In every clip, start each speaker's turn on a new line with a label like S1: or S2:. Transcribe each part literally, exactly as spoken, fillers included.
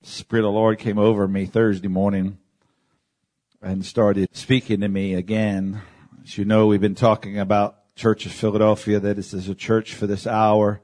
S1: Spirit of the Lord came over me Thursday morning and started speaking to me again. As you know, we've been talking about Church of Philadelphia, that this is a church for this hour.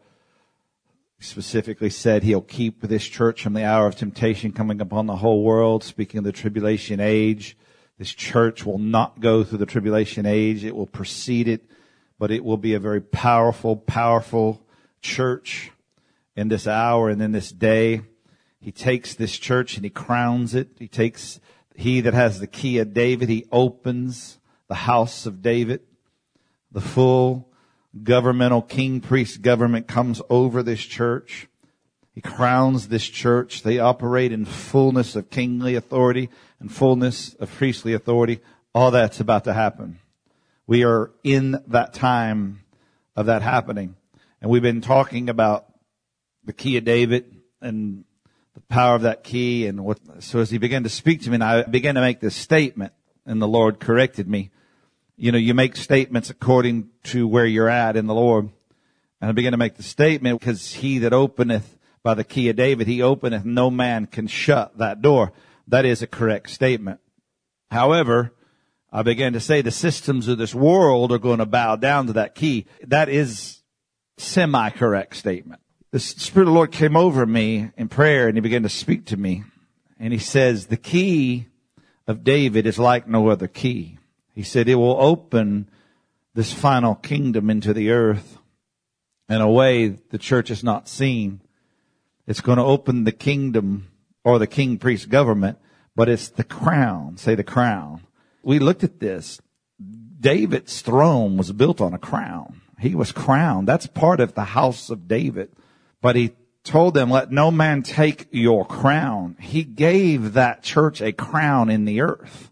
S1: He specifically said he'll keep this church from the hour of temptation coming upon the whole world. Speaking of the tribulation age, this church will not go through the tribulation age. It will precede it, but it will be a very powerful, powerful church in this hour and in this day. He takes this church and he crowns it. He takes he that has the key of David. He opens the house of David. The full governmental king priest government comes over this church. He crowns this church. They operate in fullness of kingly authority and fullness of priestly authority. All that's about to happen. We are in that time of that happening. And we've been talking about the key of David and the power of that key. And what, so as he began to speak to me, and I began to make this statement, and the Lord corrected me. You know, you make statements according to where you're at in the Lord. And I began to make the statement, because he that openeth by the key of David, he openeth, no man can shut that door. That is a correct statement. However, I began to say the systems of this world are going to bow down to that key. That is semi-correct statement. The Spirit of the Lord came over me in prayer, and he began to speak to me. And he says, the key of David is like no other key. He said, it will open this final kingdom into the earth in a way the church has not seen. It's going to open the kingdom or the king priest government, but it's the crown. Say the crown. We looked at this. David's throne was built on a crown. He was crowned. That's part of the house of David. But he told them, let no man take your crown. He gave that church a crown in the earth.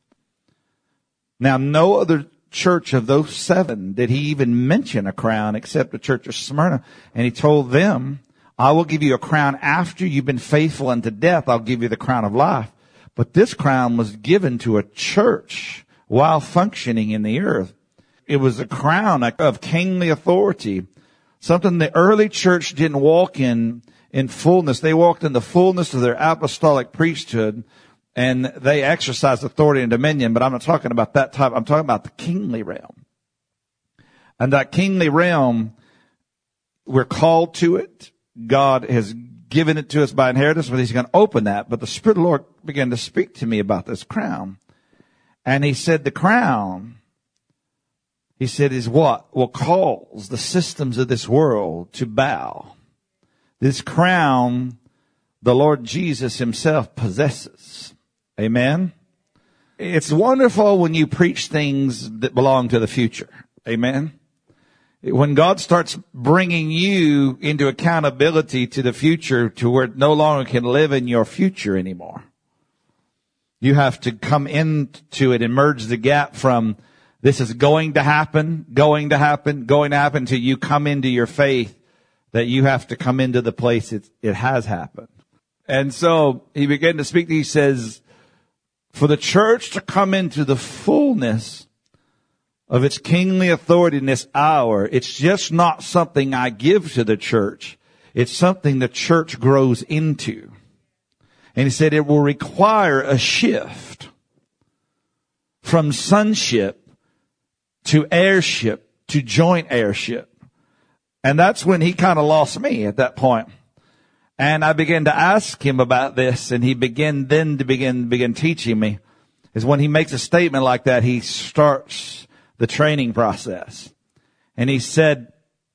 S1: Now, no other church of those seven did he even mention a crown except the church of Smyrna. And he told them, I will give you a crown after you've been faithful unto death. I'll give you the crown of life. But this crown was given to a church while functioning in the earth. It was a crown of kingly authority. Something the early church didn't walk in, in fullness. They walked in the fullness of their apostolic priesthood, and they exercised authority and dominion. But I'm not talking about that type. I'm talking about the kingly realm. And that kingly realm, we're called to it. God has given it to us by inheritance, but he's going to open that. But the Spirit of the Lord began to speak to me about this crown. And he said, the crown, he said, is what will cause the systems of this world to bow. This crown, the Lord Jesus himself possesses. Amen. It's wonderful when you preach things that belong to the future. Amen. When God starts bringing you into accountability to the future, to where it no longer can live in your future anymore. You have to come into it and merge the gap from this is going to happen, going to happen, going to happen, until you come into your faith that you have to come into the place it, it has happened. And so he began to speak. He says, for the church to come into the fullness of its kingly authority in this hour, it's just not something I give to the church. It's something the church grows into. And he said it will require a shift from sonship to heirship, to joint heirship. And that's when he kind of lost me at that point. And I began to ask him about this, and he began then to begin, begin teaching me. Is when he makes a statement like that, he starts the training process. And he said,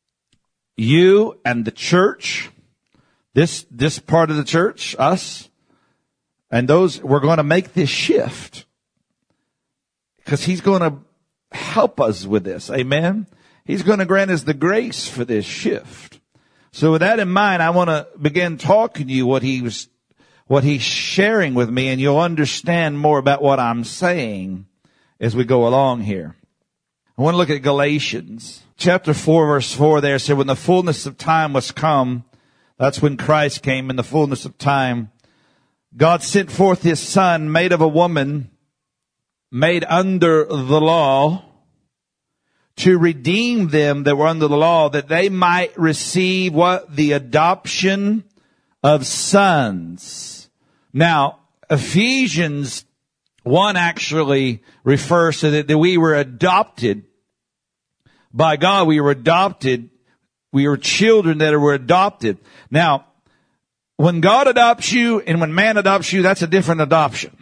S1: you and the church, this, this part of the church, us, and those, we're going to make this shift. Because he's going to help us with this. Amen. He's going to grant us the grace for this shift. So with that in mind, I want to begin talking to you what he was, what he's sharing with me, and you'll understand more about what I'm saying as we go along here. I want to look at Galatians chapter four, verse four there. Said, when the fullness of time was come, that's when Christ came in the fullness of time. God sent forth his son, made of a woman, made under the law, to redeem them that were under the law, that they might receive what? The adoption of sons. Now, Ephesians one actually refers to that, that we were adopted by God. We were adopted. We were children that were adopted. Now, when God adopts you and when man adopts you, that's a different adoption.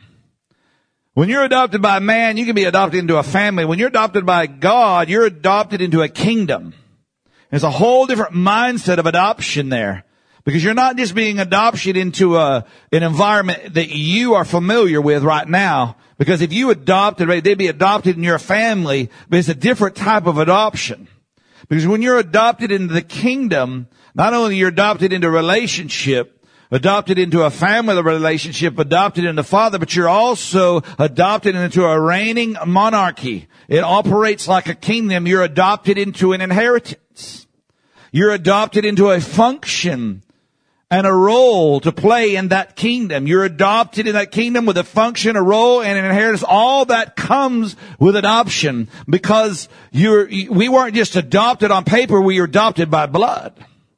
S1: When you're adopted by man, you can be adopted into a family. When you're adopted by God, you're adopted into a kingdom. There's a whole different mindset of adoption there. Because you're not just being adopted into a, an environment that you are familiar with right now. Because if you adopted, right, they'd be adopted in your family, but it's a different type of adoption. Because when you're adopted into the kingdom, not only you're adopted into a relationship, adopted into a family relationship, adopted into Father, but you're also adopted into a reigning monarchy. It operates like a kingdom. You're adopted into an inheritance. You're adopted into a function and a role to play in that kingdom. You're adopted in that kingdom with a function, a role, and an inheritance. All that comes with adoption because you're, we weren't just adopted on paper, we were adopted by blood.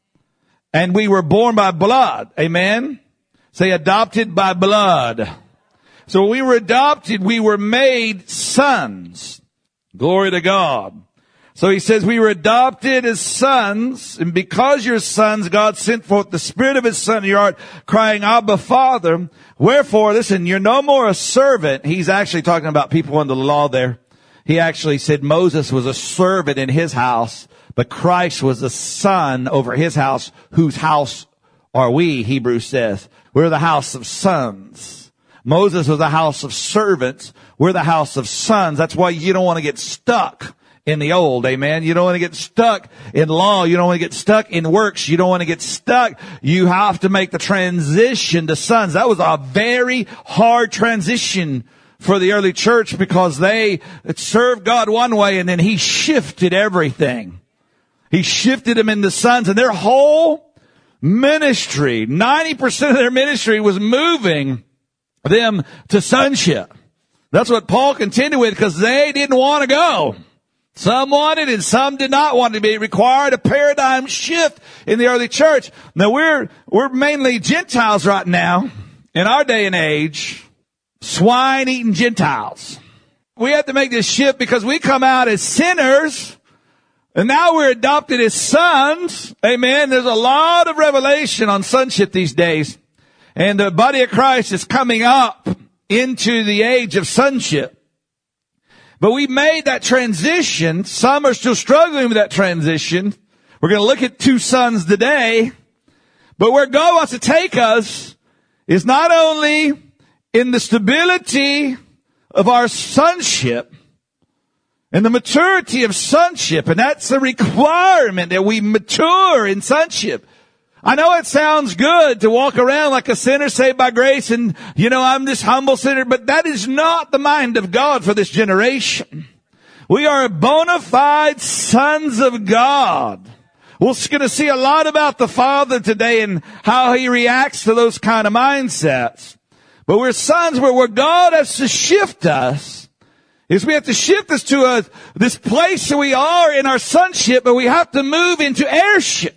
S1: And we were born by blood. Amen? Say adopted by blood. So when we were adopted, we were made sons. Glory to God. So he says we were adopted as sons, and because you're sons, God sent forth the Spirit of His Son in your heart, crying, Abba, Father. Wherefore, listen, you're no more a servant. He's actually talking about people under the law there. He actually said Moses was a servant in his house, but Christ was a son over his house. Whose house are we, Hebrews says? We're the house of sons. Moses was a house of servants. We're the house of sons. That's why you don't want to get stuck in the old, amen. You don't want to get stuck in law. You don't want to get stuck in works. You don't want to get stuck. You have to make the transition to sons. That was a very hard transition for the early church because they served God one way and then He shifted everything. He shifted them into sons, and their whole ministry, ninety percent of their ministry was moving them to sonship. That's what Paul contended with because they didn't want to go. Some wanted and some did not want to be. It required a paradigm shift in the early church. Now we're, we're mainly Gentiles right now. In our day and age, swine-eating Gentiles. We have to make this shift because we come out as sinners and now we're adopted as sons. Amen. There's a lot of revelation on sonship these days. And the body of Christ is coming up into the age of sonship. But we made that transition. Some are still struggling with that transition. We're going to look at two sons today. But where God wants to take us is not only in the stability of our sonship and the maturity of sonship. And that's a requirement that we mature in sonship. I know it sounds good to walk around like a sinner saved by grace and, you know, I'm this humble sinner, but that is not the mind of God for this generation. We are bona fide sons of God. We're going to see a lot about the Father today and how He reacts to those kind of mindsets. But we're sons where, where God has to shift us is we have to shift us to a, this place that we are in our sonship, but we have to move into heirship.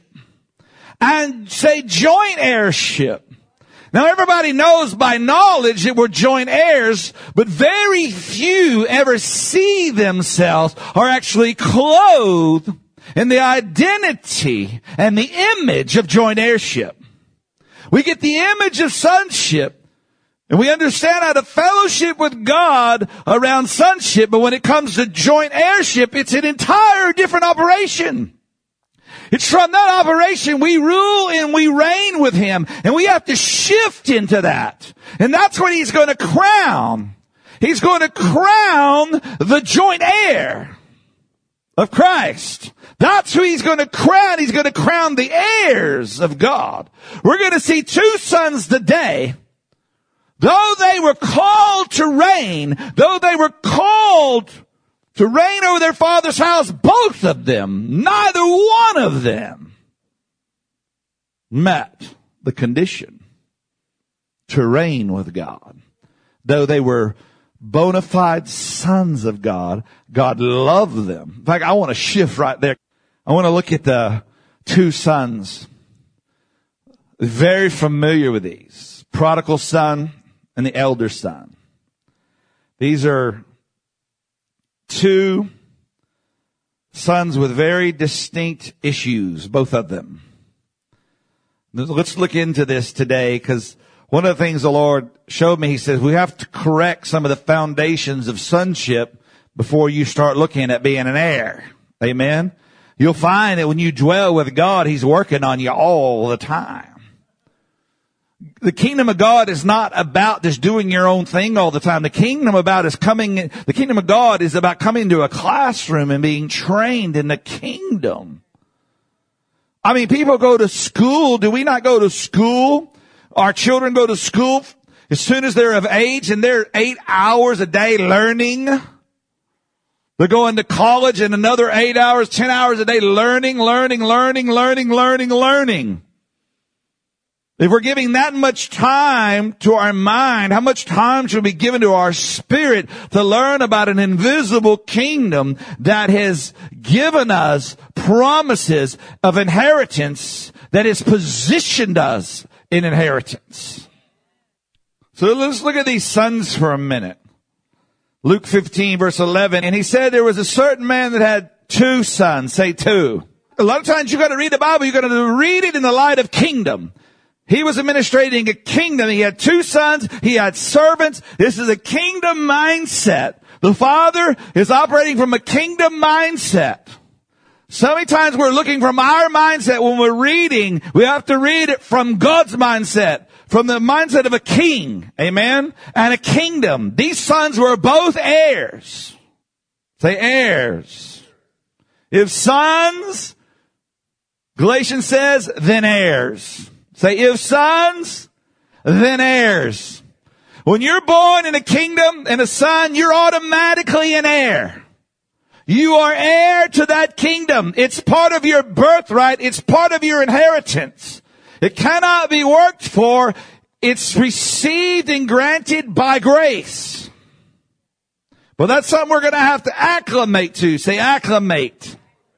S1: And say joint heirship. Now everybody knows by knowledge that we're joint heirs, but very few ever see themselves or actually clothed in the identity and the image of joint heirship. We get the image of sonship and we understand how to fellowship with God around sonship, but when it comes to joint heirship, it's an entire different operation. It's from that operation we rule and we reign with Him. And we have to shift into that. And that's what He's going to crown. He's going to crown the joint heir of Christ. That's who He's going to crown. He's going to crown the heirs of God. We're going to see two sons today. Though they were called to reign, though they were called to reign over their father's house, both of them, neither one of them met the condition to reign with God. Though they were bona fide sons of God, God loved them. In fact, I want to shift right there. I want to look at the two sons. Very familiar with these. prodigal son and the elder son. These are two sons with very distinct issues, both of them. Let's look into this today, because one of the things the Lord showed me, he says, we have to correct some of the foundations of sonship before you start looking at being an heir. Amen? You'll find that when you dwell with God, he's working on you all the time. The kingdom of God is not about just doing your own thing all the time. The kingdom about is coming, the kingdom of God is about coming to a classroom and being trained in the kingdom. I mean, people go to school. Do we not go to school? Our children go to school as soon as they're of age, and they're eight hours a day learning. They're going to college and another eight hours, ten hours a day learning, learning, learning, learning, learning, learning. If we're giving that much time to our mind, how much time should be given to our spirit to learn about an invisible kingdom that has given us promises of inheritance, that has positioned us in inheritance? So let's look at these sons for a minute. Luke fifteen, verse eleven, and he said there was a certain man that had two sons. Say two. A lot of times you got to read the Bible, you got to read it in the light of kingdom. He was administrating a kingdom. He had two sons. He had servants. This is a kingdom mindset. The father is operating from a kingdom mindset. So many times we're looking from our mindset when we're reading. We have to read it from God's mindset, from the mindset of a king, amen, and a kingdom. These sons were both heirs. Say heirs. If sons, Galatians says, then heirs. Say, if sons, then heirs. When you're born in a kingdom and a son, you're automatically an heir. You are heir to that kingdom. It's part of your birthright. It's part of your inheritance. It cannot be worked for. It's received and granted by grace. But that's something we're going to have to acclimate to. Say, acclimate.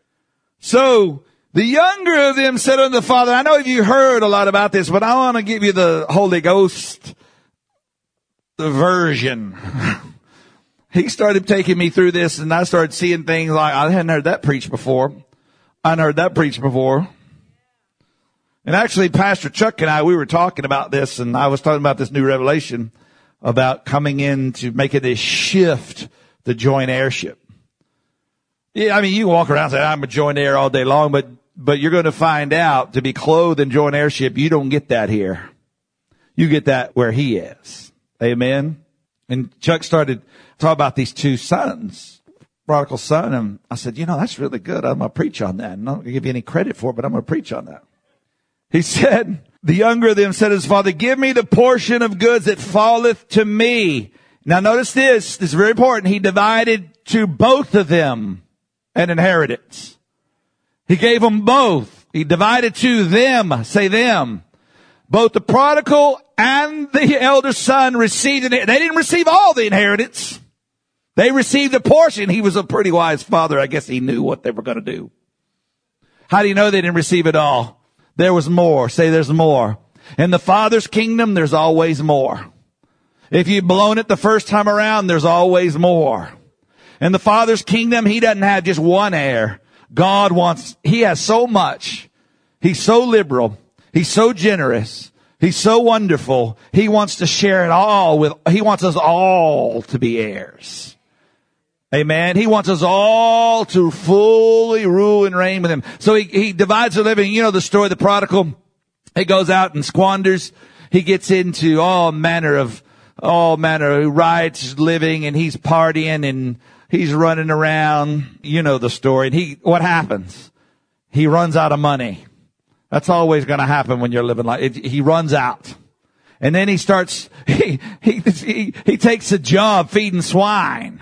S1: So, the younger of them said unto the father, I know you heard a lot about this, but I want to give you the Holy Ghost version. He started taking me through this, and I started seeing things like, I hadn't heard that preached before. I hadn't heard that preached before. And actually, Pastor Chuck and I, we were talking about this, and I was talking about this new revelation about coming in to making this shift to joint heirship. Yeah, I mean, you walk around and say, I'm a joint heir all day long, but But you're going to find out, to be clothed in joint heirship, you don't get that here. You get that where he is. Amen. And Chuck started talking about these two sons, prodigal son. And I said, you know, that's really good. I'm going to preach on that. And I'm not going to give you any credit for it, but I'm going to preach on that. He said, the younger of them said to his father, give me the portion of goods that falleth to me. Now notice this. This is very important. He divided to both of them an inheritance. He gave them both. He divided to them. Say them. Both the prodigal and the elder son received it. They didn't receive all the inheritance. They received a portion. He was a pretty wise father. I guess he knew what they were going to do. How do you know they didn't receive it all? There was more. Say there's more. In the Father's kingdom, there's always more. If you've blown it the first time around, there's always more. In the Father's kingdom, he doesn't have just one heir. God wants, he has so much. He's so liberal. He's so generous. He's so wonderful. He wants to share it all with, he wants us all to be heirs. Amen. He wants us all to fully rule and reign with him. So he, he divides the living. You know the story of the prodigal. He goes out and squanders. He gets into all manner of, all manner of riots, living, and he's partying and he's running around. You know the story. And he, what happens? He runs out of money. That's always going to happen when you're living like it. He runs out. And then he starts, he, he, he, he takes a job feeding swine.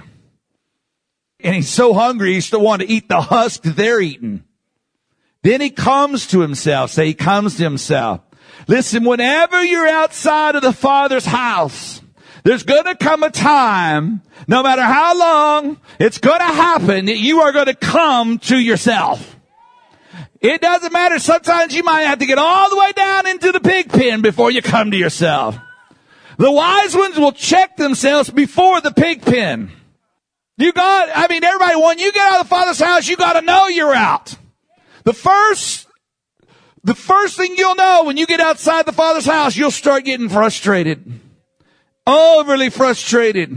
S1: And he's so hungry, he still wants to eat the husk that they're eating. Then he comes to himself. Say he comes to himself. Listen, whenever you're outside of the Father's house, there's going to come a time, no matter how long, it's going to happen that you are going to come to yourself. It doesn't matter. Sometimes you might have to get all the way down into the pig pen before you come to yourself. The wise ones will check themselves before the pig pen. You got, I mean, everybody, when you get out of the Father's house, you got to know you're out. The first, the first thing you'll know when you get outside the Father's house, you'll start getting frustrated. Overly frustrated.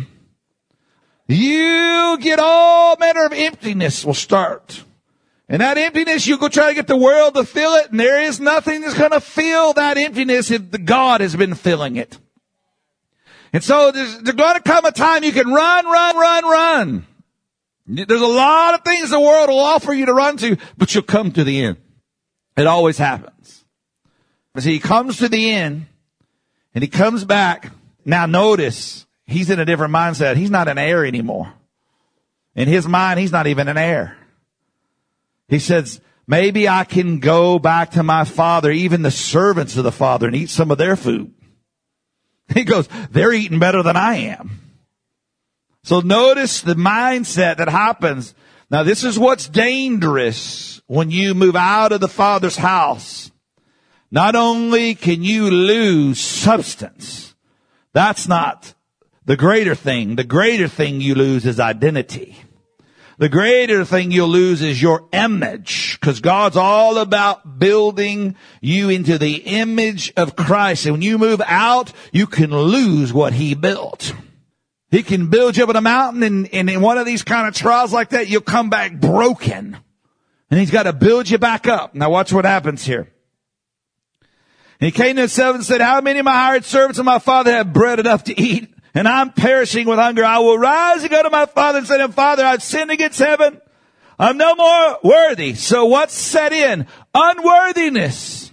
S1: You get all manner of emptiness will start. And that emptiness, you go try to get the world to fill it, and there is nothing that's going to fill that emptiness if the God has been filling it. And so there's, there's going to come a time you can run, run, run, run. There's a lot of things the world will offer you to run to, but you'll come to the end. It always happens. But see, he comes to the end, and he comes back. Now notice, he's in a different mindset. He's not an heir anymore. In his mind, he's not even an heir. He says, maybe I can go back to my father, even the servants of the father, and eat some of their food. He goes, they're eating better than I am. So notice the mindset that happens. Now this is what's dangerous when you move out of the Father's house. Not only can you lose substance, that's not the greater thing. The greater thing you lose is identity. The greater thing you'll lose is your image, because God's all about building you into the image of Christ. And when you move out, you can lose what he built. He can build you up on a mountain, and, and in one of these kind of trials like that, you'll come back broken. And he's got to build you back up. Now watch what happens here. And he came to himself and said, how many of my hired servants of my father have bread enough to eat? And I'm perishing with hunger. I will rise and go to my father and say to him, Father, I've sinned against heaven. I'm no more worthy. So what's set in? Unworthiness.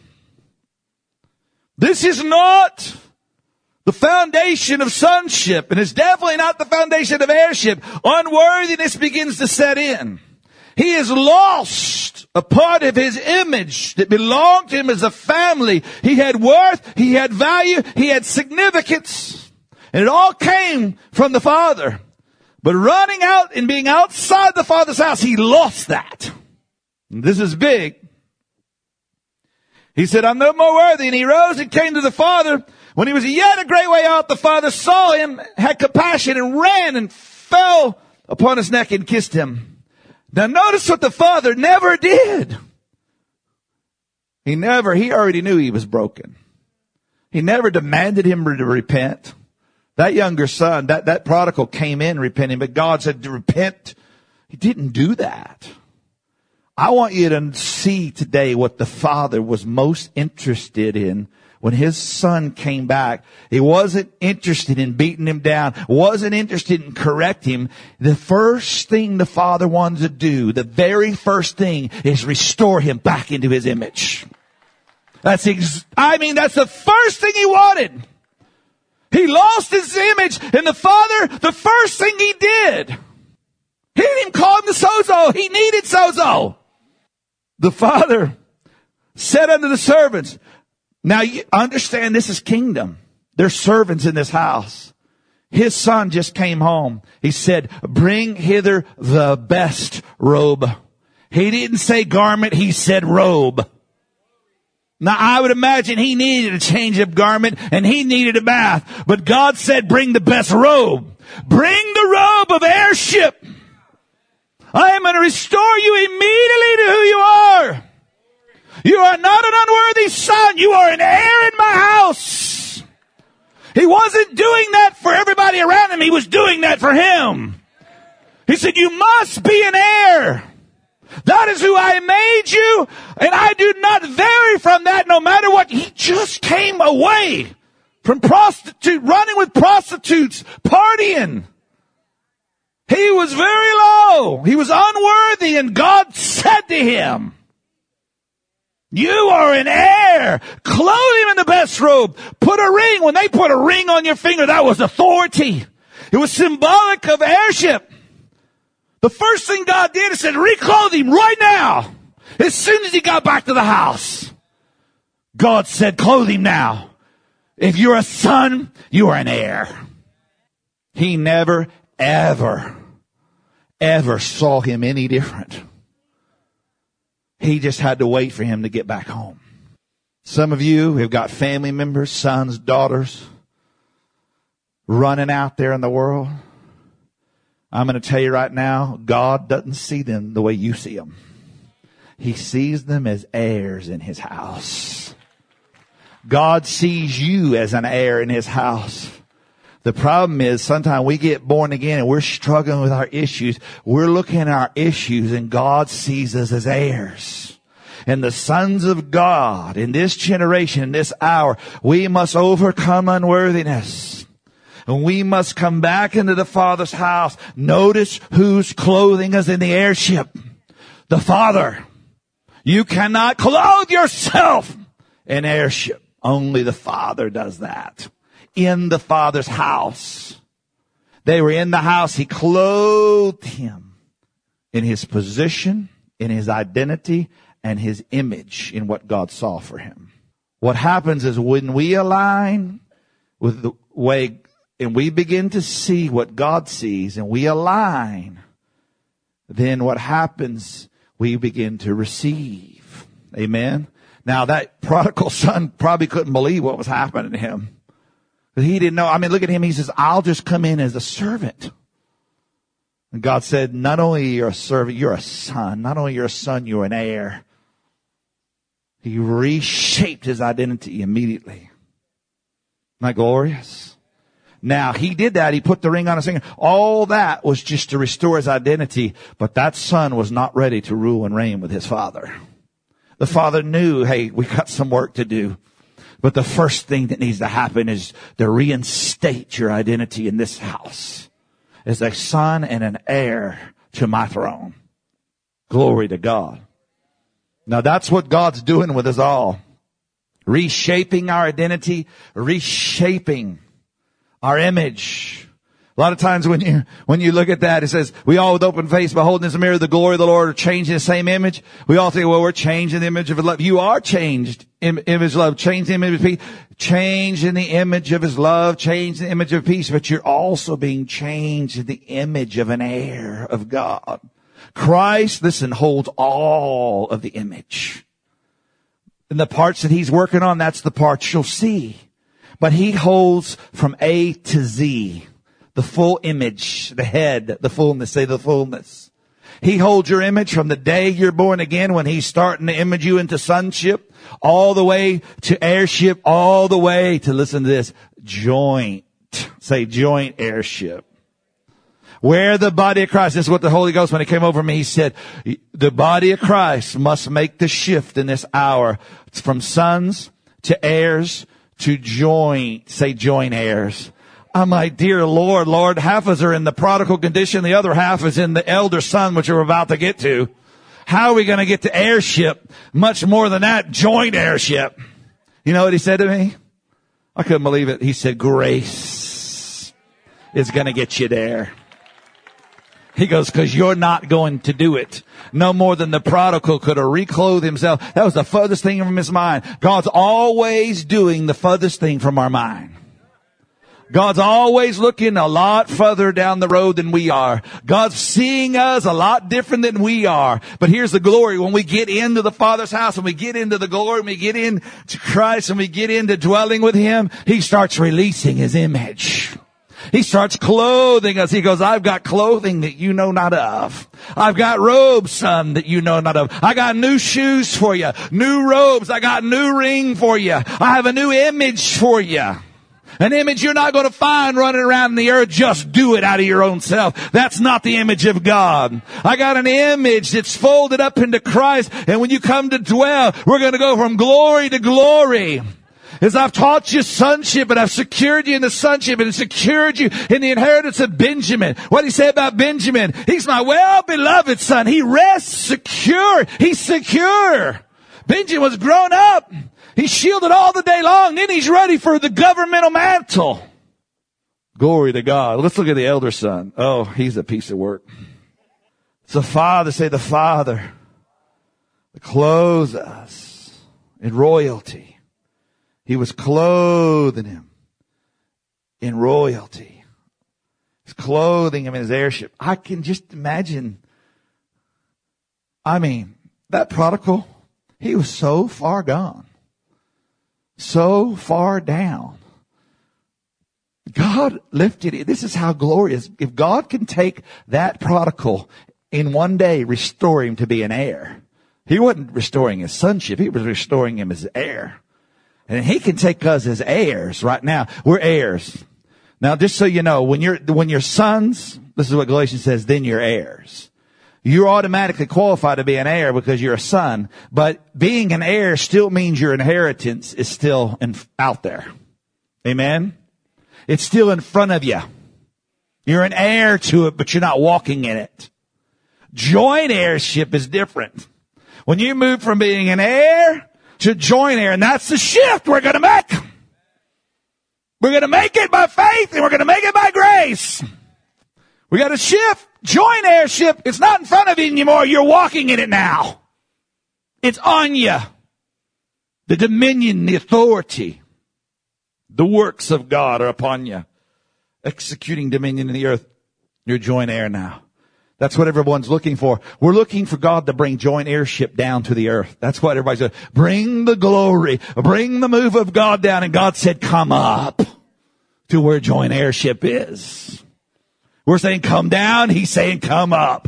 S1: This is not the foundation of sonship, and it's definitely not the foundation of heirship. Unworthiness begins to set in. He has lost a part of his image that belonged to him as a family. He had worth, he had value, he had significance. And it all came from the Father. But running out and being outside the Father's house, he lost that. And this is big. He said, I'm no more worthy. And he rose and came to the Father. When he was yet a great way out, the Father saw him, had compassion, and ran and fell upon his neck and kissed him. Now notice what the Father never did. He never, he already knew he was broken. He never demanded him to repent. That younger son, that, that prodigal came in repenting, but God said to repent. He didn't do that. I want you to see today what the Father was most interested in when his son came back. He wasn't interested in beating him down, wasn't interested in correcting him. The first thing the Father wanted to do, the very first thing, is restore him back into his image. That's, ex- I mean, that's the first thing he wanted. He lost his image, and the Father, the first thing he did, he didn't even call him the sozo. He needed sozo. The Father said unto the servants, now you understand this is kingdom. There's servants in this house. His son just came home. He said, bring hither the best robe. He didn't say garment. He said robe. Now, I would imagine he needed a change of garment and he needed a bath. But God said, bring the best robe. Bring the robe of heirship. I am going to restore you immediately to who you are. You are not an unworthy son. You are an heir in my house. He wasn't doing that for everybody around him. He was doing that for him. He said, you must be an heir. That is who I made you, and I do not vary from that no matter what. He just came away from prostitute, running with prostitutes, partying. He was very low. He was unworthy, and God said to him, you are an heir. Clothe him in the best robe. Put a ring. When they put a ring on your finger, that was authority. It was symbolic of heirship. The first thing God did is said, reclothe him right now. As soon as he got back to the house, God said, clothe him now. If you're a son, you are an heir. He never, ever, ever saw him any different. He just had to wait for him to get back home. Some of you have got family members, sons, daughters, running out there in the world. I'm going to tell you right now, God doesn't see them the way you see them. He sees them as heirs in his house. God sees you as an heir in his house. The problem is sometimes we get born again and we're struggling with our issues. We're looking at our issues and God sees us as heirs. And the sons of God in this generation, in this hour, we must overcome unworthiness. And we must come back into the Father's house. Notice who's clothing us in the heirship. The Father. You cannot clothe yourself in heirship. Only the Father does that. In the Father's house. They were in the house. He clothed him in his position, in his identity, and his image in what God saw for him. What happens is when we align with the way, and we begin to see what God sees, and we align, then what happens, we begin to receive. Amen? Now that prodigal son probably couldn't believe what was happening to him. But he didn't know. I mean, look at him. He says, I'll just come in as a servant. And God said, not only you're a servant, you're a son. Not only you're a son, you're an heir. He reshaped his identity immediately. Isn't that glorious? Now, he did that. He put the ring on his finger. All that was just to restore his identity. But that son was not ready to rule and reign with his father. The father knew, hey, we got some work to do. But the first thing that needs to happen is to reinstate your identity in this house as a son and an heir to my throne. Glory to God. Now that's what God's doing with us all. Reshaping our identity, reshaping our image. A lot of times when you, when you look at that, it says, we all with open face beholding in the mirror the glory of the Lord are changed in the same image. We all think, well, we're changed in the image of his love. You are changed in image of love, changed in the image of peace, changed in the image of his love, changed in the image of peace, but you're also being changed in the image of an heir of God. Christ, listen, holds all of the image. And the parts that he's working on, that's the parts you'll see. But he holds from A to Z. The full image, the head, the fullness, say the fullness. He holds your image from the day you're born again when he's starting to image you into sonship, all the way to heirship, all the way to, listen to this, joint. Say joint heirship. Where the body of Christ, this is what the Holy Ghost, when he came over me, he said, the body of Christ must make the shift in this hour from sons to heirs to joint, say joint heirs. I'm like, dear Lord, Lord, half of us are in the prodigal condition. The other half is in the elder son, which we're about to get to. How are we going to get to heirship? Much more than that, joint heirship. You know what he said to me? I couldn't believe it. He said, grace is going to get you there. He goes, cause you're not going to do it. No more than the prodigal could have reclothed himself. That was the furthest thing from his mind. God's always doing the furthest thing from our mind. God's always looking a lot further down the road than we are. God's seeing us a lot different than we are. But here's the glory. When we get into the Father's house, when we get into the glory, when we get into Christ, and we get into dwelling with him, he starts releasing his image. He starts clothing us. He goes, I've got clothing that you know not of. I've got robes, son, that you know not of. I got new shoes for you. New robes. I got new ring for you. I have a new image for you. An image you're not going to find running around in the earth. Just do it out of your own self. That's not the image of God. I got an image that's folded up into Christ. And when you come to dwell, we're going to go from glory to glory. As I've taught you sonship, and I've secured you in the sonship, and secured you in the inheritance of Benjamin. What did he say about Benjamin? He's my well-beloved son. He rests secure. He's secure. Benjamin was grown up. He's shielded all the day long. Then he's ready for the governmental mantle. Glory to God. Let's look at the elder son. Oh, he's a piece of work. It's the Father. Say the Father clothes us in royalty. He was clothing him in royalty. He's clothing him in his heirship. I can just imagine. I mean, that prodigal, he was so far gone, so far down. God lifted it. This is how glorious. If God can take that prodigal in one day, restore him to be an heir. He wasn't restoring his sonship. He was restoring him as heir. And he can take us as heirs right now. We're heirs. Now, just so you know, when you're, when you're sons, this is what Galatians says, then you're heirs. You're automatically qualified to be an heir because you're a son. But being an heir still means your inheritance is still in, out there. Amen? It's still in front of you. You're an heir to it, but you're not walking in it. Joint heirship is different. When you move from being an heir to joint heir, and that's the shift we're going to make. We're going to make it by faith, and we're going to make it by grace. We got to shift. Joint heirship, it's not in front of you anymore. You're walking in it now. It's on you. The dominion, the authority, the works of God are upon you. Executing dominion in the earth. You're joint heir now. That's what everyone's looking for. We're looking for God to bring joint heirship down to the earth. That's what everybody's saying. Bring the glory. Bring the move of God down. And God said, come up to where joint heirship is. We're saying come down. He's saying come up.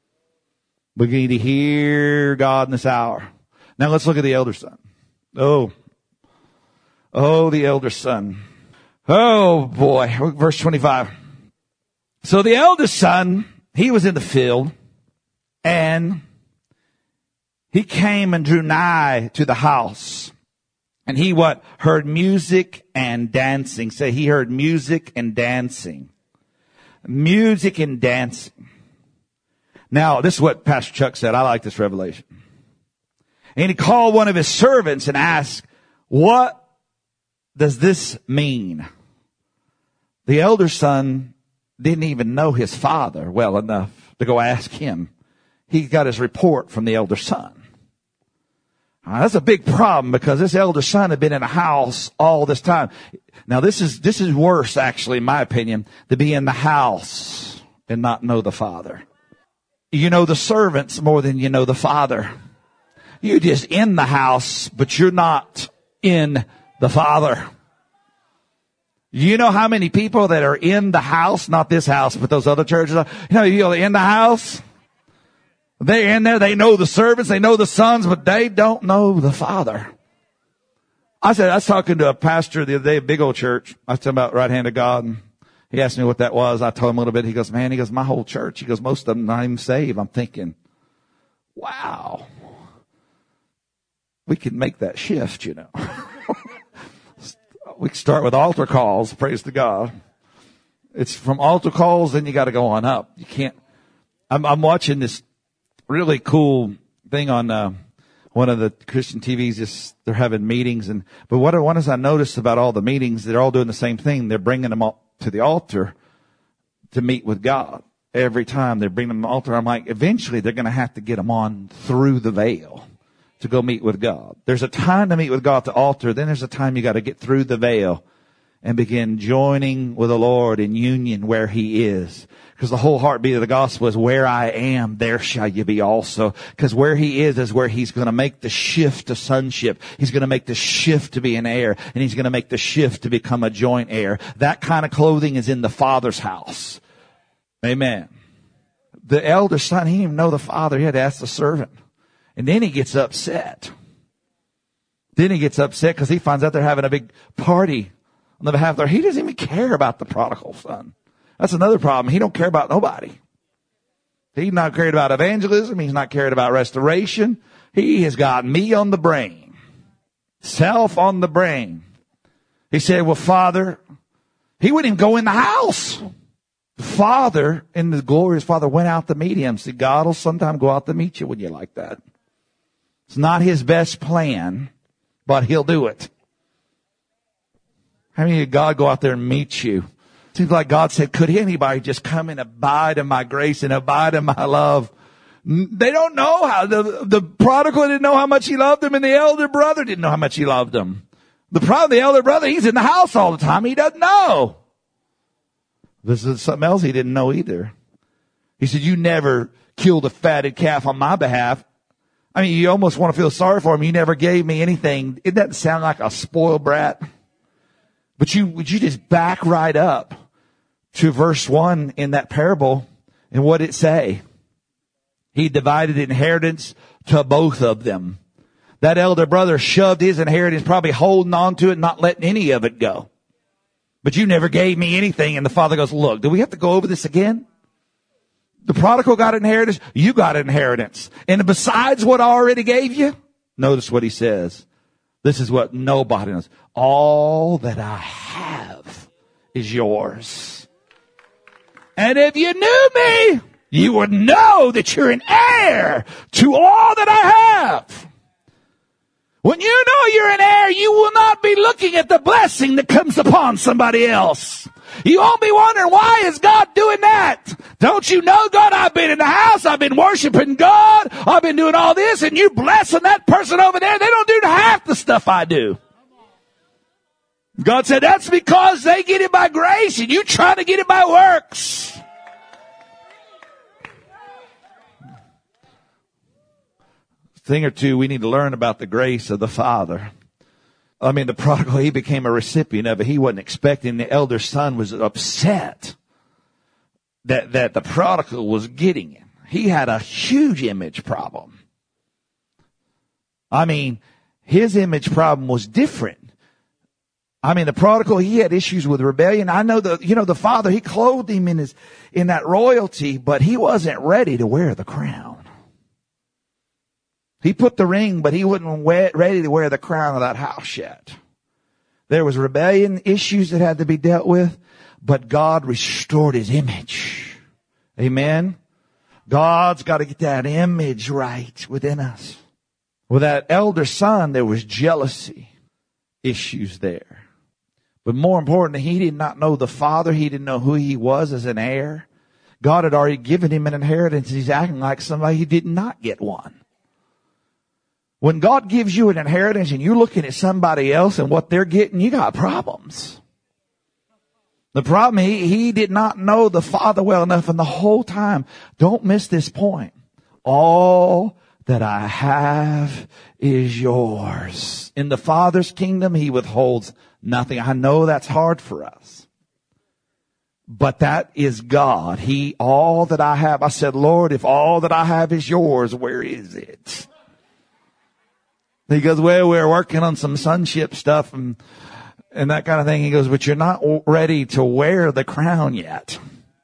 S1: We need to hear God in this hour. Now let's look at the elder son. Oh. Oh, the elder son. Oh, boy. Verse twenty-five. So the eldest son, he was in the field, and he came and drew nigh to the house. And he what? Heard music and dancing. Say he heard music and dancing. Music and dancing. Now, this is what Pastor Chuck said. I like this revelation. And he called one of his servants and asked, what does this mean? The elder son didn't even know his father well enough to go ask him. He got his report from the elder son. Now, that's a big problem because this elder son had been in a house all this time. Now this is, this is worse actually, in my opinion, to be in the house and not know the father. You know the servants more than you know the father. You're just in the house, but you're not in the Father. You know how many people that are in the house, not this house, but those other churches, you know, you're in the house. They're in there. They know the servants. They know the sons, but they don't know the Father. I said, I was talking to a pastor the other day, a big old church. I was talking about right hand of God, and he asked me what that was. I told him a little bit. He goes, man, he goes, my whole church. He goes, most of them not even saved. I'm thinking, wow, we can make that shift, you know. We can start with altar calls. Praise to God. It's from altar calls, then you got to go on up. You can't. I'm, I'm watching this really cool thing on uh, one of the Christian T Vs. Just they're having meetings, and but what one is I noticed about all the meetings, they're all doing the same thing. They're bringing them all to the altar to meet with God every time. They're bringing them to the altar. I'm like, eventually they're going to have to get them on through the veil to go meet with God. There's a time to meet with God at the altar. Then there's a time you got to get through the veil and begin joining with the Lord in union where He is. Because the whole heartbeat of the gospel is where I am, there shall you be also. Because where He is is where He's going to make the shift to sonship. He's going to make the shift to be an heir. And He's going to make the shift to become a joint heir. That kind of clothing is in the Father's house. Amen. The elder son, he didn't even know the father. He had to ask the servant. And then he gets upset. Then he gets upset because he finds out they're having a big party on the behalf of their, he doesn't even care about the prodigal son. That's another problem. He don't care about nobody. He's not cared about evangelism. He's not cared about restoration. He has got me on the brain. Self on the brain. He said, well, Father, he wouldn't even go in the house. The Father, in the glorious Father, went out to meet him. See, God will sometime go out to meet you when you're like that. It's not His best plan, but He'll do it. How many of God go out there and meet you? Seems like God said, could anybody just come and abide in my grace and abide in my love? They don't know how. The, the prodigal didn't know how much he loved him, and the elder brother didn't know how much he loved him. The problem, the elder brother, he's in the house all the time. He doesn't know. This is something else he didn't know either. He said, you never killed a fatted calf on my behalf. I mean, you almost want to feel sorry for him. You never gave me anything. It doesn't sound like a spoiled brat. But you, would you just back right up to verse one in that parable and what it say? He divided inheritance to both of them. That elder brother shoved his inheritance, probably holding on to it, not letting any of it go. But you never gave me anything. And the father goes, look, do we have to go over this again? The prodigal got inheritance. You got inheritance. And besides what I already gave you, notice what he says. This is what nobody knows. All that I have is yours. And if you knew me, you would know that you're an heir to all that I have. When you know you're an heir, you will not be looking at the blessing that comes upon somebody else. You won't be wondering, why is God doing that? Don't you know, God, I've been in the house, I've been worshiping God, I've been doing all this, and you blessing that person over there. They don't do half the stuff I do. God said, that's because they get it by grace, and you trying to get it by works. Thing or two we need to learn about the grace of the Father. I mean, the prodigal, he became a recipient of it. He wasn't expecting. The elder son was upset that, that the prodigal was getting it. He had a huge image problem. I mean, his image problem was different. I mean, the prodigal, he had issues with rebellion. I know the, you know, the father, he clothed him in his, in that royalty, but he wasn't ready to wear the crown. He put the ring, but he wasn't ready to wear the crown of that house yet. There was rebellion issues that had to be dealt with, but God restored his image. Amen. God's got to get that image right within us. With that elder son, there was jealousy issues there. But more importantly, he did not know the father. He didn't know who he was as an heir. God had already given him an inheritance. He's acting like somebody who did not get one. When God gives you an inheritance and you're looking at somebody else and what they're getting, you got problems. The problem, he, he did not know the Father well enough, and the whole time, don't miss this point. All that I have is yours. In the Father's kingdom, he withholds nothing. I know that's hard for us. But that is God. He, all that I have. I said, Lord, if all that I have is yours, where is it? He goes, well, we're working on some sonship stuff and, and that kind of thing. He goes, but you're not ready to wear the crown yet.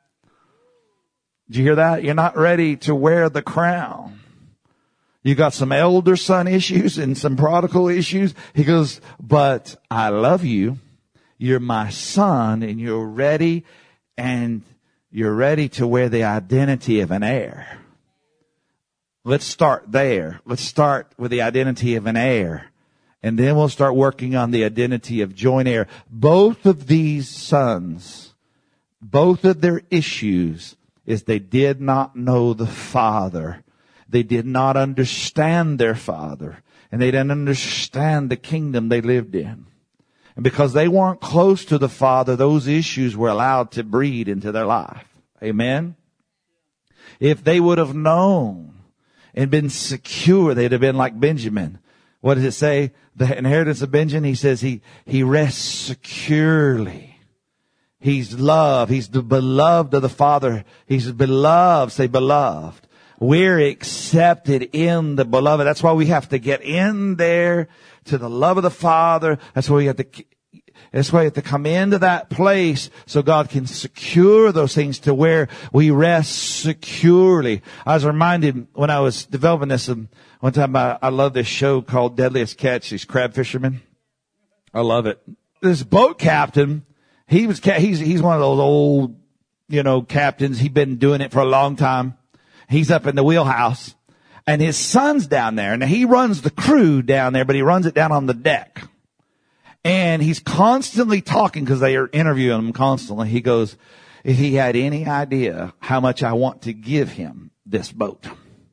S1: Did you hear that? You're not ready to wear the crown. You got some elder son issues and some prodigal issues. He goes, but I love you. You're my son and you're ready, and you're ready to wear the identity of an heir. Let's start there. Let's start with the identity of an heir. And then we'll start working on the identity of joint heir. Both of these sons, both of their issues is they did not know the Father. They did not understand their Father. And they didn't understand the kingdom they lived in. And because they weren't close to the Father, those issues were allowed to breed into their life. Amen? If they would have known and been secure, they'd have been like Benjamin. What does it say? The inheritance of Benjamin, he says he, he rests securely. He's loved. He's the beloved of the Father. He's beloved. Say beloved. We're accepted in the beloved. That's why we have to get in there to the love of the Father. That's why we have to, that's why we have to come into that place so God can secure those things to where we rest securely. I was reminded when I was developing this, um, one time I, I love this show called Deadliest Catch, these crab fishermen. I love it. This boat captain, he was, he's, he's one of those old, you know, captains. He'd been doing it for a long time. He's up in the wheelhouse and his son's down there, and he runs the crew down there, but he runs it down on the deck. And he's constantly talking because they are interviewing him constantly. He goes, if he had any idea how much I want to give him this boat.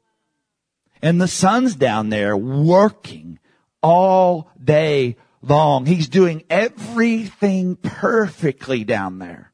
S1: And the son's down there working all day long. He's doing everything perfectly down there.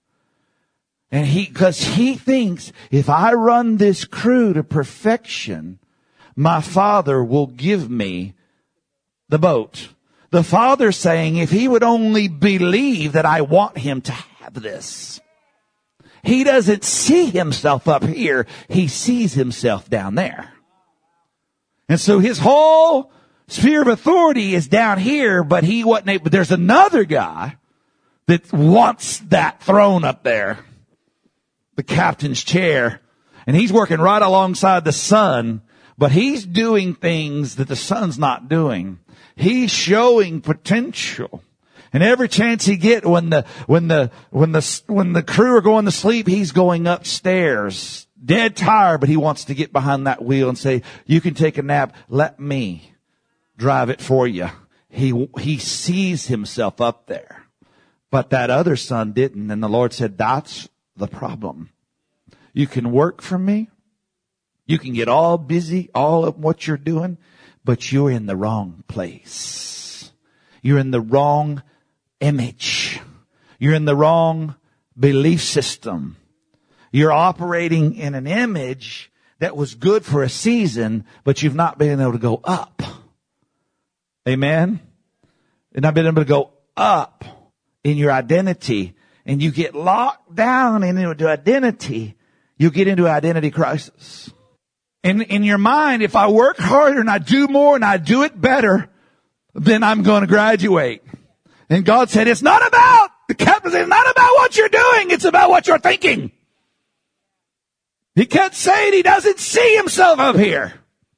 S1: And he, cause he thinks if I run this crew to perfection, my Father will give me the boat. The Father saying, if he would only believe that I want him to have this. He doesn't see himself up here. He sees himself down there. And so his whole sphere of authority is down here, but he wasn't able, but there's another guy that wants that throne up there. The captain's chair. And he's working right alongside the Son, but he's doing things that the Son's not doing. He's showing potential. And every chance he get when the, when the, when the, when the crew are going to sleep, he's going upstairs, dead tired, but he wants to get behind that wheel and say, you can take a nap. Let me drive it for you. He, he sees himself up there, but that other son didn't. And the Lord said, that's the problem. You can work for me. You can get all busy, all of what you're doing, but you're in the wrong place. You're in the wrong image. You're in the wrong belief system. You're operating in an image that was good for a season, but you've not been able to go up. Amen? You've not been able to go up in your identity, and you get locked down into identity. You get into an identity crisis. In, in your mind, if I work harder and I do more and I do it better, then I'm going to graduate. And God said, it's not about, the captain said, it's not about what you're doing. It's about what you're thinking. He kept saying he doesn't see himself up here.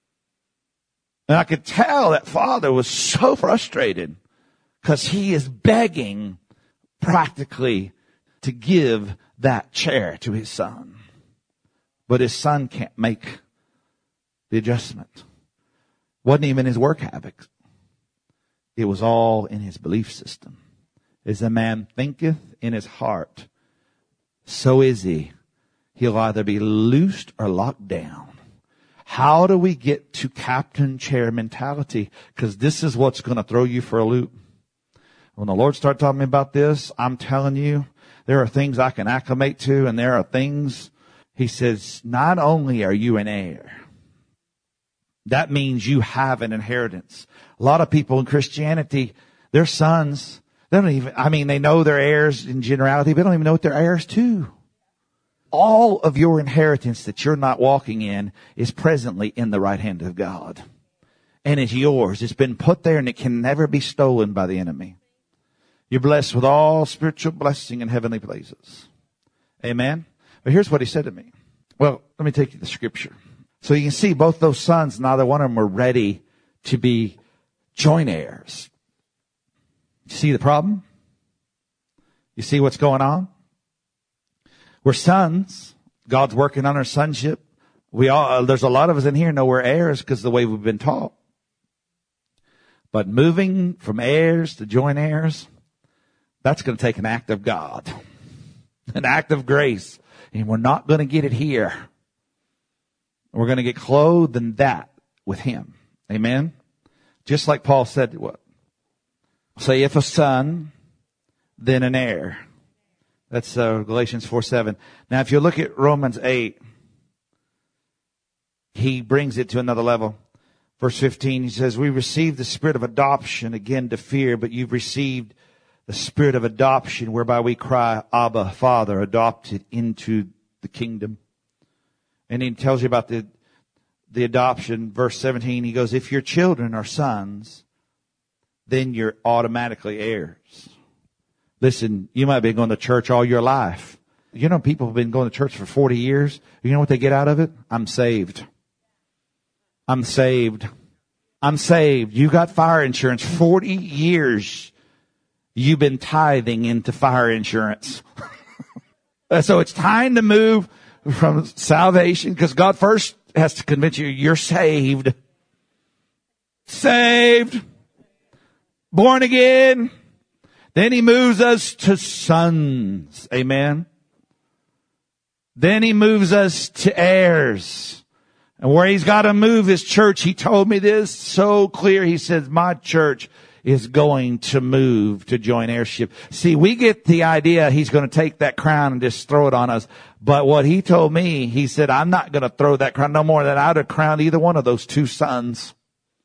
S1: And I could tell that father was so frustrated because he is begging practically to give that chair to his son. But his son can't make the adjustment. Wasn't even his work habits. It was all in his belief system. As a man thinketh in his heart, so is he. He'll either be loosed or locked down. How do we get to captain chair mentality? Because this is what's going to throw you for a loop. When the Lord started talking about this, I'm telling you, there are things I can acclimate to, and there are things, he says, not only are you an heir, that means you have an inheritance. A lot of people in Christianity, their sons, they don't even, I mean, they know they're heirs in generality, but they don't even know what they're heirs to. All of your inheritance that you're not walking in is presently in the right hand of God. And it's yours. It's been put there and it can never be stolen by the enemy. You're blessed with all spiritual blessing in heavenly places. Amen. But here's what he said to me. Well, let me take you to the scripture. So you can see both those sons, neither one of them were ready to be joint heirs. You see the problem? You see what's going on? We're sons. God's working on our sonship. We all, there's a lot of us in here know we're heirs because of the way we've been taught. But moving from heirs to joint heirs, that's going to take an act of God, an act of grace. And we're not going to get it here. We're going to get clothed in that with him. Amen. Just like Paul said, what? Say, if a son, then an heir. That's uh, Galatians four seven. Now, if you look at Romans eight, he brings it to another level. Verse fifteen, he says, we received the spirit of adoption again to fear, but you've received the spirit of adoption whereby we cry, Abba, Father, adopted into the kingdom. And he tells you about the, the adoption. Verse seventeen, he goes, if your children are sons, then you're automatically heirs. Listen, you might have been going to church all your life. You know, people have been going to church for forty years. You know what they get out of it? I'm saved. I'm saved. I'm saved. You got fire insurance. forty years you've been tithing into fire insurance. So it's time to move from salvation, because God first has to convince you you're saved. Saved. Born again. Then he moves us to sons. Amen. Then he moves us to heirs. And where he's got to move his church, he told me this so clear. He says, my church is going to move to joint heirship. See, we get the idea he's going to take that crown and just throw it on us. But what he told me, he said, I'm not going to throw that crown no more than I'd have crowned either one of those two sons.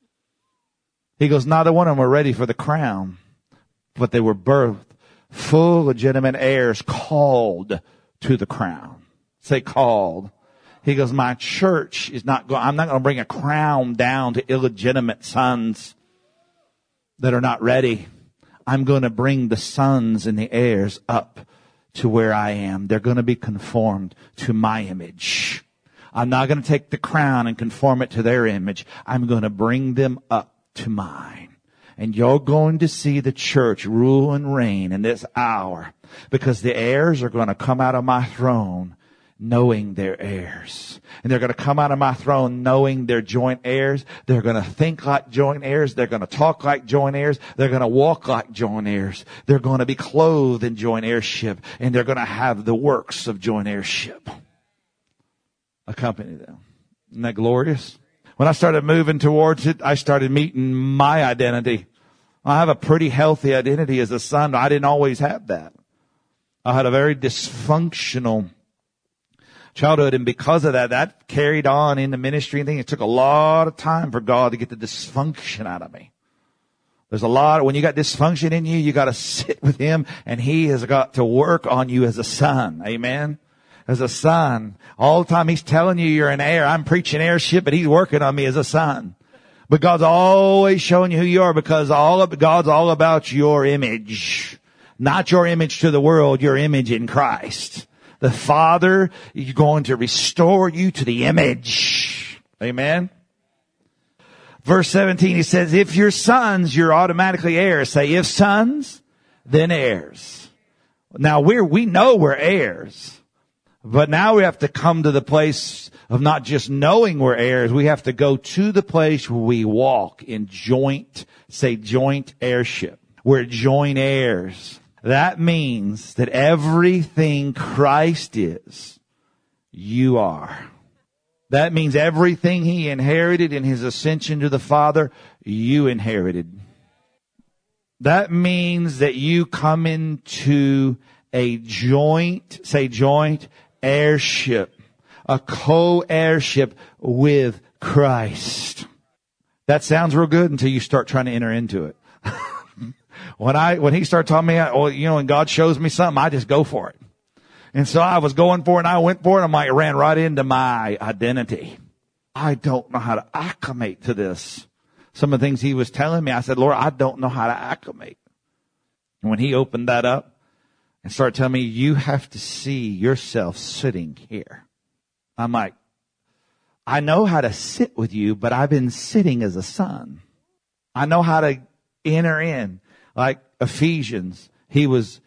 S1: He goes, neither one of them were ready for the crown, but they were birthed full legitimate heirs called to the crown. Say called. He goes, my church is not going, I'm not going to bring a crown down to illegitimate sons that are not ready. I'm going to bring the sons and the heirs up to where I am. They're going to be conformed to my image. I'm not going to take the crown and conform it to their image. I'm going to bring them up to mine. And you're going to see the church rule and reign in this hour, because the heirs are going to come out of my throne knowing they're heirs. And they're going to come out of my throne knowing they're joint heirs. They're going to think like joint heirs. They're going to talk like joint heirs. They're going to walk like joint heirs. They're going to be clothed in joint heirship. And they're going to have the works of joint heirship accompany them. Isn't that glorious? When I started moving towards it, I started meeting my identity. I have a pretty healthy identity as a son. I didn't always have that. I had a very dysfunctional childhood, and because of that, that carried on in the ministry and things. It took a lot of time for God to get the dysfunction out of me. There's a lot, when you got dysfunction in you, you got to sit with Him, and He has got to work on you as a son. Amen? As a son. All the time He's telling you you're an heir. I'm preaching heirship, but He's working on me as a son. But God's always showing you who you are, because all of, God's all about your image. Not your image to the world, your image in Christ. The Father is going to restore you to the image. Amen. Verse seventeen, he says, if you're sons, you're automatically heirs. Say, if sons, then heirs. Now we're, we know we're heirs, but now we have to come to the place of not just knowing we're heirs. We have to go to the place where we walk in joint, say joint heirship. We're joint heirs. That means that everything Christ is, you are. That means everything He inherited in His ascension to the Father, you inherited. That means that you come into a joint, say joint heirship, a co-heirship with Christ. That sounds real good until you start trying to enter into it. When I, when he started talking to me, well, you know, when God shows me something, I just go for it. And so I was going for it and I went for it. I'm like, it ran right into my identity. I don't know how to acclimate to this. Some of the things He was telling me, I said, Lord, I don't know how to acclimate. And when He opened that up and started telling me, you have to see yourself sitting here. I'm like, I know how to sit with you, but I've been sitting as a son. I know how to enter in. Like Ephesians, he was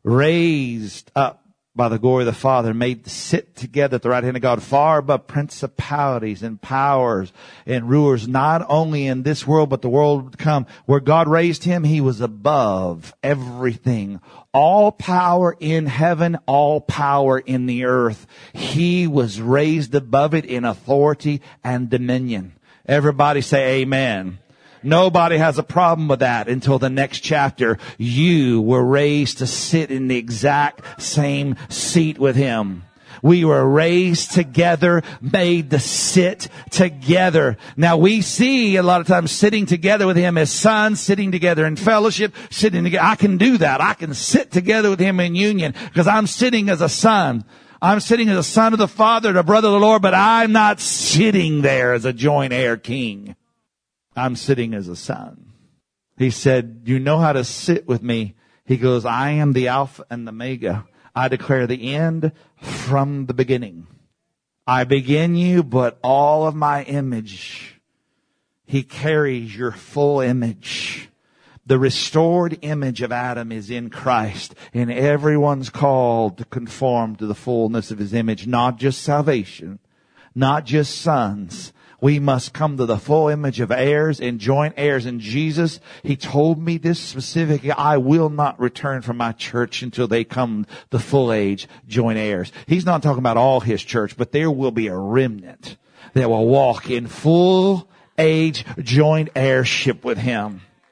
S1: raised up by the glory of the Father, made to sit together at the right hand of God, far above principalities and powers and rulers, not only in this world, but the world to come. Where God raised Him, He was above everything. All power in heaven, all power in the earth. He was raised above it in authority and dominion. Everybody say amen. Nobody has a problem with that until the next chapter. You were raised to sit in the exact same seat with Him. We were raised together, made to sit together. Now we see a lot of times sitting together with Him as sons, sitting together in fellowship, sitting together. I can do that. I can sit together with Him in union because I'm sitting as a son. I'm sitting as a son of the Father, the brother of the Lord, but I'm not sitting there as a joint heir king. I'm sitting as a son. He said, you know how to sit with me. He goes, I am the Alpha and the Omega. I declare the end from the beginning. I begin you, but all of my image. He carries your full image. The restored image of Adam is in Christ, and everyone's called to conform to the fullness of His image, not just salvation, not just sons. We must come to the full image of heirs and joint heirs in Jesus. He told me this specifically. I will not return from my church until they come the full age joint heirs. He's not talking about all His church, but there will be a remnant that will walk in full age joint heirship with Him.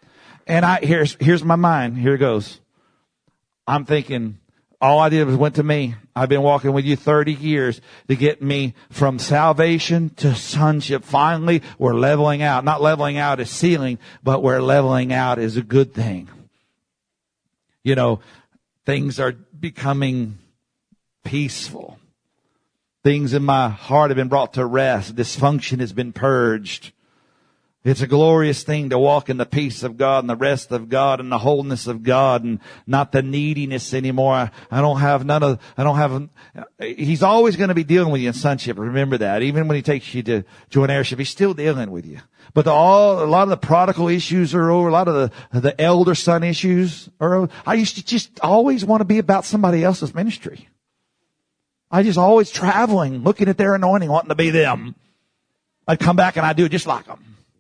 S1: And I, here's, here's my mind. Here it goes. I'm thinking, all I did was went to me. I've been walking with you thirty years to get me from salvation to sonship. Finally, we're leveling out. Not leveling out as ceiling, but we're leveling out as a good thing. You know, things are becoming peaceful. Things in my heart have been brought to rest. Dysfunction has been purged. It's a glorious thing to walk in the peace of God and the rest of God and the wholeness of God and not the neediness anymore. I, I don't have none of, I don't have, he's always going to be dealing with you in sonship. Remember that. Even when he takes you to joint heirship, he's still dealing with you. But the, all, a lot of the prodigal issues are over. A lot of the, the elder son issues are over. I used to just always want to be about somebody else's ministry. I just always traveling, looking at their anointing, wanting to be them. I'd come back and I'd do it just like them.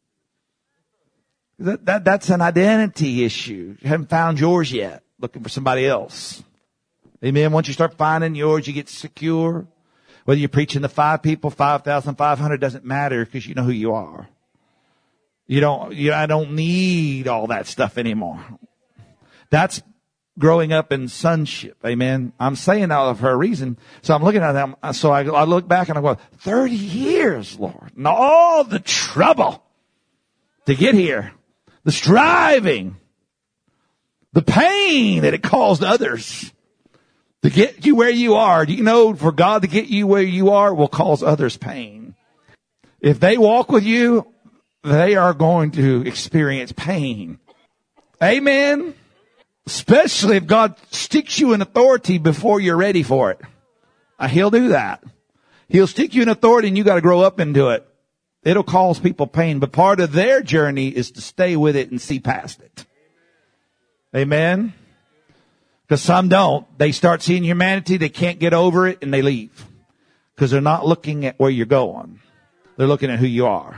S1: That, that, that's an identity issue. You haven't found yours yet. Looking for somebody else. Amen. Once you start finding yours, you get secure. Whether you're preaching to five people, five thousand five hundred, doesn't matter because you know who you are. You don't, you, I don't need all that stuff anymore. That's growing up in sonship. Amen. I'm saying that for a reason. So I'm looking at them. So I, I look back and I go, thirty years, Lord, and all the trouble to get here. The striving, the pain that it caused others to get you where you are. Do you know for God to get you where you are will cause others pain? If they walk with you, they are going to experience pain. Amen. Especially if God sticks you in authority before you're ready for it. Uh, he'll do that. He'll stick you in authority and you got to grow up into it. It'll cause people pain, but part of their journey is to stay with it and see past it. Amen? Because some don't. They start seeing humanity, they can't get over it, and they leave. Because they're not looking at where you're going. They're looking at who you are.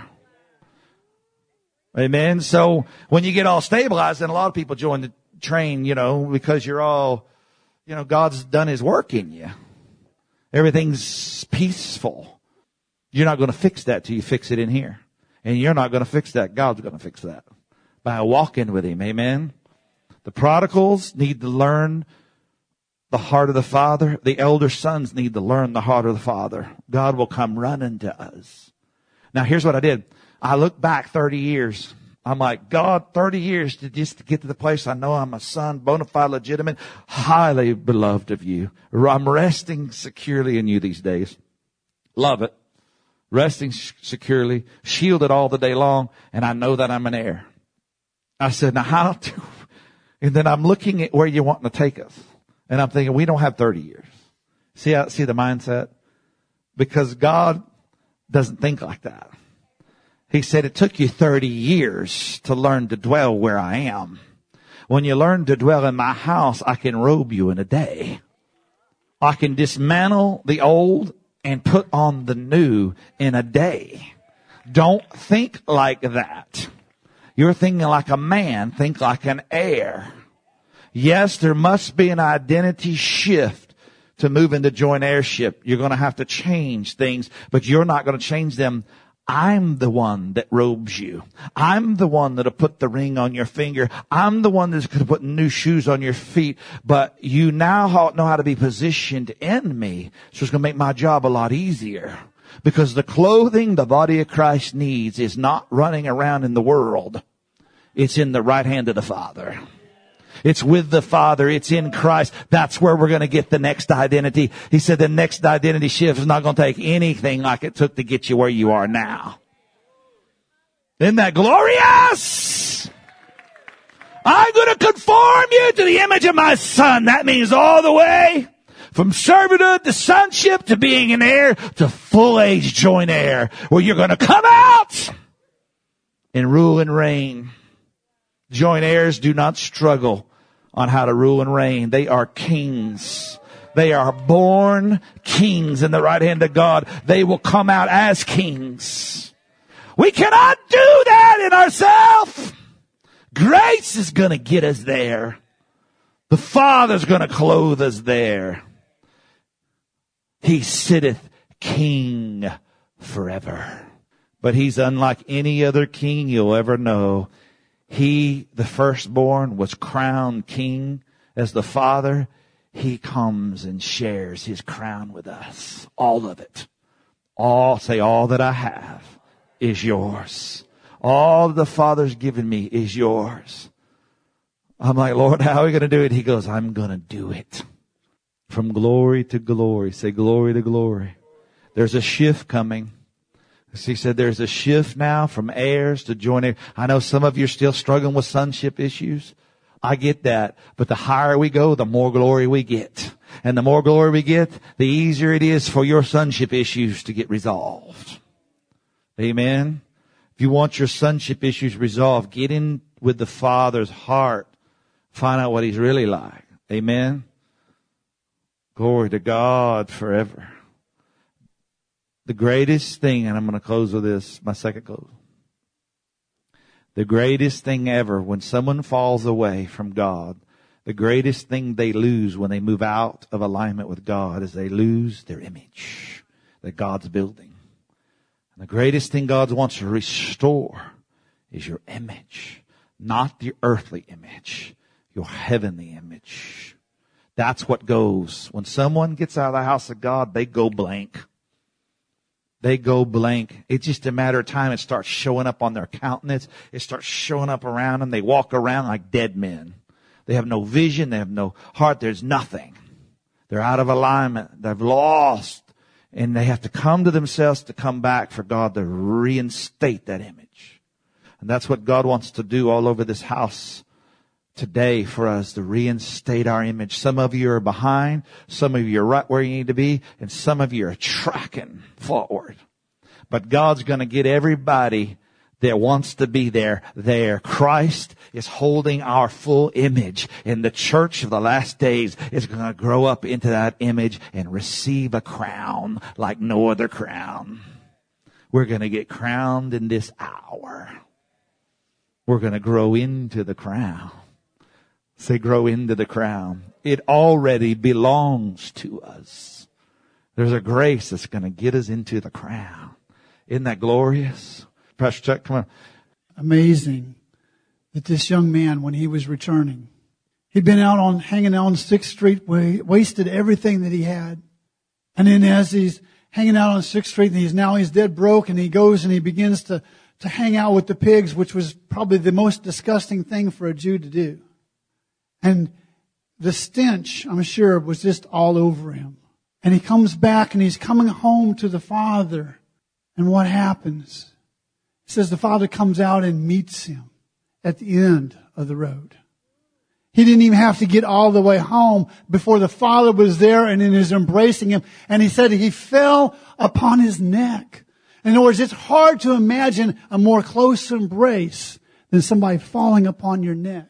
S1: Amen? So when you get all stabilized, then a lot of people join the train, you know, because you're all, you know, God's done his work in you. Everything's peaceful. You're not going to fix that till you fix it in here. And you're not going to fix that. God's going to fix that by walking with him. Amen. The prodigals need to learn the heart of the Father. The elder sons need to learn the heart of the Father. God will come running to us. Now, here's what I did. I looked back thirty years. I'm like, God, thirty years to just to get to the place I know I'm a son, bona fide, legitimate, highly beloved of you. I'm resting securely in you these days. Love it. Resting securely, shielded all the day long, and I know that I'm an heir. I said, now how do, and then I'm looking at where you're wanting to take us. And I'm thinking, we don't have thirty years. See how, see the mindset? Because God doesn't think like that. He said, it took you thirty years to learn to dwell where I am. When you learn to dwell in my house, I can robe you in a day. I can dismantle the old and put on the new in a day. Don't think like that. You're thinking like a man. Think like an heir. Yes, there must be an identity shift to move into joint heirship. You're going to have to change things, but you're not going to change them. I'm the one that robes you. I'm the one that'll put the ring on your finger. I'm the one that's going to put new shoes on your feet. But you now know how to be positioned in me. So it's going to make my job a lot easier. Because the clothing the body of Christ needs is not running around in the world. It's in the right hand of the Father. It's with the Father. It's in Christ. That's where we're going to get the next identity. He said the next identity shift is not going to take anything like it took to get you where you are now. Isn't that glorious? I'm going to conform you to the image of my Son. That means all the way from servanthood to sonship to being an heir to full age joint heir, where you're going to come out and rule and reign. Joint heirs do not struggle on how to rule and reign. They are kings. They are born kings in the right hand of God. They will come out as kings. We cannot do that in ourselves. Grace is going to get us there. The Father's going to clothe us there. He sitteth king forever. But he's unlike any other king you'll ever know. He, the firstborn, was crowned king as the Father. He comes and shares his crown with us. All of it. All, say, all that I have is yours. All the Father's given me is yours. I'm like, Lord, how are we going to do it? He goes, I'm going to do it. From glory to glory. Say glory to glory. There's a shift coming. He said there's a shift now from heirs to joint heirs. I know some of you are still struggling with sonship issues. I get that. But the higher we go, the more glory we get. And the more glory we get, the easier it is for your sonship issues to get resolved. Amen. If you want your sonship issues resolved, get in with the Father's heart. Find out what He's really like. Amen. Glory to God forever. The greatest thing, and I'm going to close with this, my second close. The greatest thing ever when someone falls away from God, the greatest thing they lose when they move out of alignment with God is they lose their image that God's building. And the greatest thing God wants to restore is your image, not your earthly image, your heavenly image. That's what goes. When someone gets out of the house of God, they go blank. They go blank. It's just a matter of time. It starts showing up on their countenance. It starts showing up around them. They walk around like dead men. They have no vision. They have no heart. There's nothing. They're out of alignment. They've lost. And they have to come to themselves to come back for God to reinstate that image. And that's what God wants to do all over this house today for us, to reinstate our image. Some of you are behind. Some of you are right where you need to be. And some of you are tracking forward. But God's going to get everybody that wants to be there, there. Christ is holding our full image. And the church of the last days is going to grow up into that image and receive a crown like no other crown. We're going to get crowned in this hour. We're going to grow into the crown. Say, grow into the crown. It already belongs to us. There's a grace that's going to get us into the crown. Isn't that glorious? Pastor Chuck, come on.
S2: Amazing that this young man, when he was returning, he'd been out on, hanging out on sixth Street, where he wasted everything that he had. And then as he's hanging out on sixth Street, and he's now he's dead broke, and he goes and he begins to, to hang out with the pigs, which was probably the most disgusting thing for a Jew to do. And the stench, I'm sure, was just all over him. And he comes back and he's coming home to the Father. And what happens? It says the Father comes out and meets him at the end of the road. He didn't even have to get all the way home before the Father was there and is embracing him. And he said he fell upon his neck. In other words, it's hard to imagine a more close embrace than somebody falling upon your neck.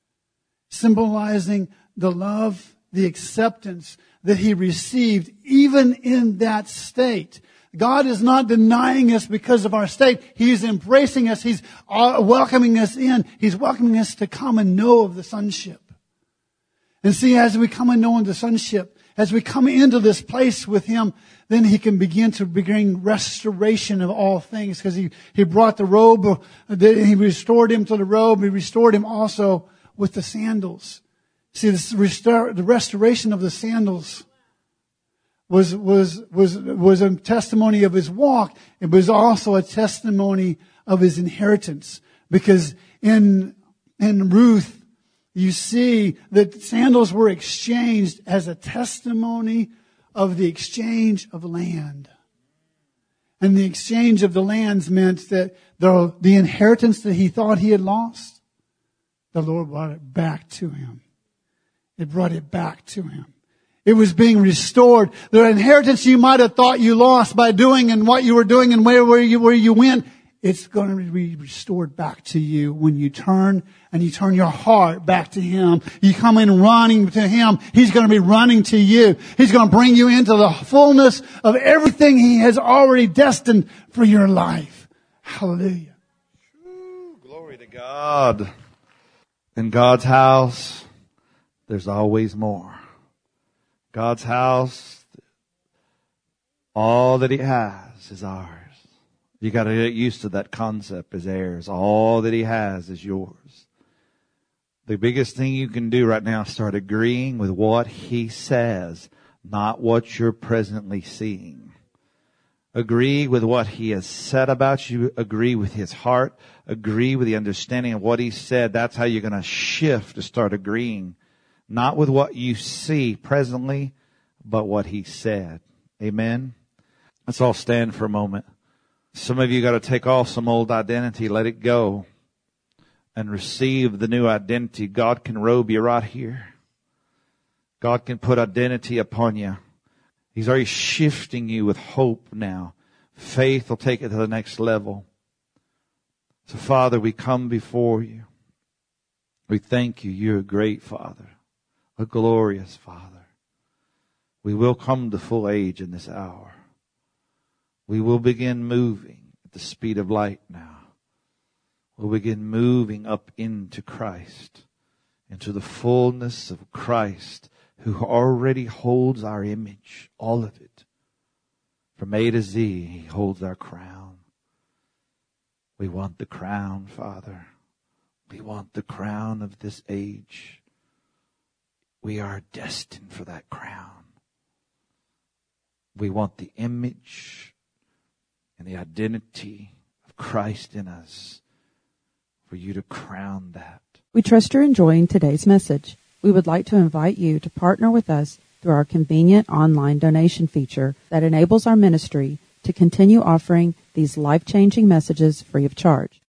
S2: Symbolizing the love, the acceptance that he received even in that state. God is not denying us because of our state. He's embracing us. He's welcoming us in. He's welcoming us to come and know of the sonship. And see, as we come and know of the sonship, as we come into this place with Him, then He can begin to bring restoration of all things. Because He, He brought the robe, He restored him to the robe, He restored him also with the sandals. See, this restore, the restoration of the sandals was, was, was, was a testimony of his walk. It was also a testimony of his inheritance. Because in, in Ruth, you see that sandals were exchanged as a testimony of the exchange of land. And the exchange of the lands meant that the, the inheritance that he thought he had lost, the Lord brought it back to him. It brought it back to him. It was being restored. The inheritance you might have thought you lost by doing and what you were doing and where, where you, where you went, it's going to be restored back to you when you turn and you turn your heart back to Him. You come in running to Him. He's going to be running to you. He's going to bring you into the fullness of everything He has already destined for your life. Hallelujah.
S1: Ooh, glory to God. In God's house, there's always more. God's house, all that He has is ours. You got to get used to that concept as heirs. All that he has is yours. The biggest thing you can do right now is start agreeing with what he says, not what you're presently seeing. Agree with what he has said about you. Agree with his heart. Agree with the understanding of what he said. That's how you're going to shift to start agreeing. Not with what you see presently, but what he said. Amen? Let's all stand for a moment. Some of you got to take off some old identity, let it go, and receive the new identity. God can robe you right here. God can put identity upon you. He's already shifting you with hope now. Faith will take it to the next level. So, Father, we come before you. We thank you. You're a great Father, a glorious Father. We will come to full age in this hour. We will begin moving at the speed of light now. We'll begin moving up into Christ, into the fullness of Christ, who already holds our image, all of it. From A to Z, he holds our crown. We want the crown, Father. We want the crown of this age. We are destined for that crown. We want the image and the identity of Christ in us, for you to crown that.
S3: We trust you're enjoying today's message. We would like to invite you to partner with us through our convenient online donation feature that enables our ministry to continue offering these life-changing messages free of charge.